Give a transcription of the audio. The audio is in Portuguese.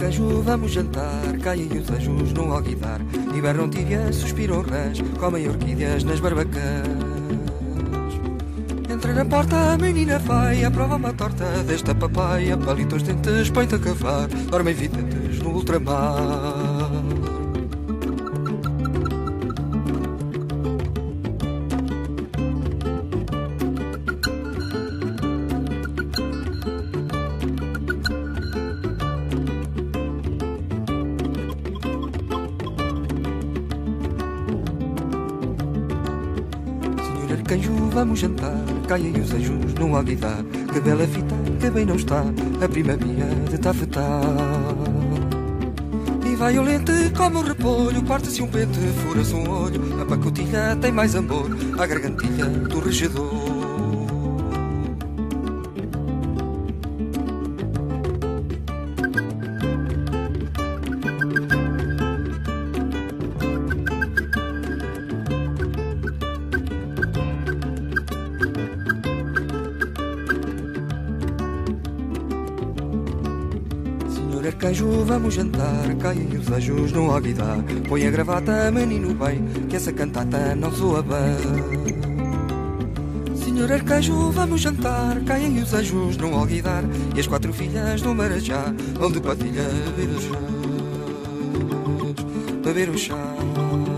arcanjo, vamos jantar. Caem os anjos no alguidar. Hibernam tíbias, suspiram rãs. Comem orquídeas nas barbacãs. Entra na porta, a menina vai. Aprova uma torta desta papaya. Palita os dentes, põe-te a cavar. Dormem videntes no ultramar. Arcanjo, vamos jantar. Caem os anjos no alguidar. Que bela fita, que bem não está a prima minha de tafetá. E vai o lente como um repolho. Parte-se um pente, fura-se um olho. A pacotilha tem mais amor, a gargantilha do regedor. Arcanjo, vamos jantar. Caem os anjos no alguidar. Põe a gravata, menino bem, que essa cantata não soa bem. Senhor Arcanjo, vamos jantar. Caem os anjos no alguidar. E as quatro filhas do Marajá vão de patilha beber o chá. Beber o chá.